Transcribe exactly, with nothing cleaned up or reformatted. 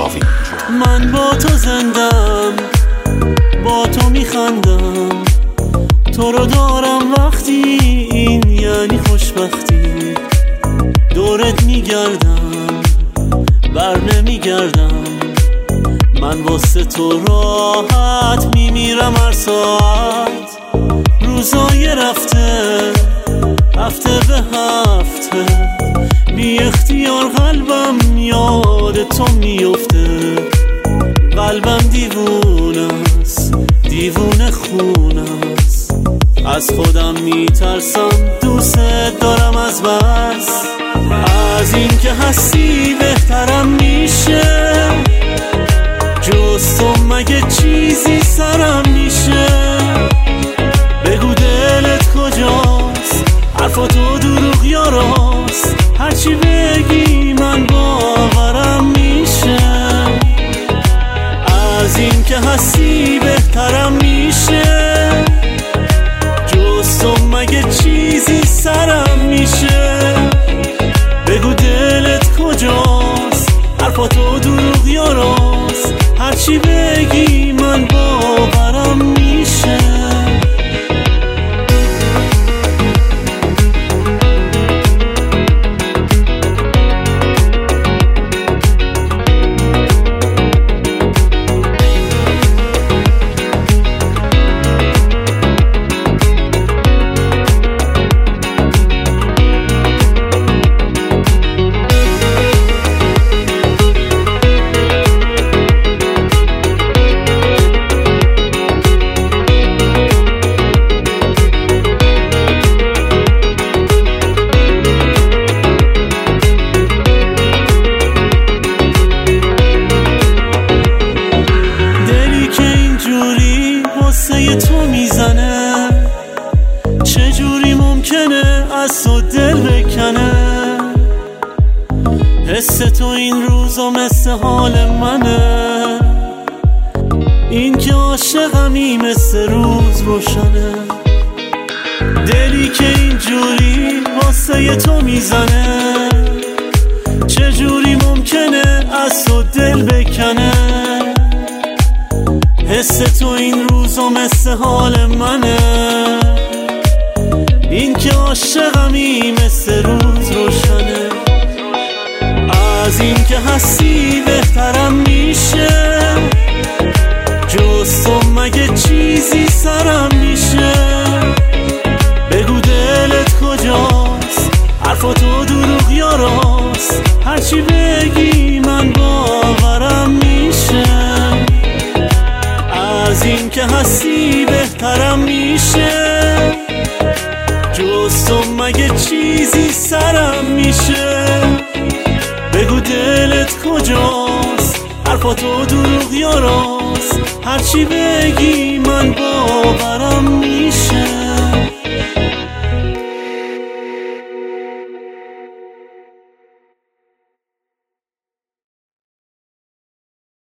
جاوید. من با تو زندم، با تو میخندم، تو رو دارم وقتی این یعنی خوشبختی. دورت میگردم بر نمیگردم، من واسه تو راحت میمیرم هر ساعت. روزای رفته هفته به هفته، بی اختیار قلبم یاد تو میفته. قلبم دیوونه است، دیوونه خونه است، از خودم میترسم، دوست دارم از بس. از این که هستی بهترم میشه، جز تو مگه چیزی سرم میشه. بگو دلت کجاست، حرفا تو دروغ یا راست، هرچی بگی من باورم میشه. از این که هستی بهترم میشه، جز تو مگه چیزی سرم میشه. بگو دلت کجاست، حرفا تو دروغ یا راست، هرچی بگی من باورم میشه. تو میزنه، چجوری ممکنه از تو دل بکنه. حس تو این روزا مثل حال منه، این که عاشقمی مثل روز روشنه. دلی که اینجوری واسه تو میزنه، چجوری ممکنه از تو دل بکنه. حس تو این روزا مثل حال منه، این که عاشقمی مثل روز روشنه. از این که هستی بهترم میشه، جز تو مگه چیزی سرم میشه. بگو دلت کجاست، حرفا تو دروغ یا راست، هرچی بگی من باورم میشه. از این که هستی بهترم میشه، جز تو مگه چیزی سرم میشه. بگو دلت کجاست، حرفا تو دروغ یا راست، هرچی بگی من باورم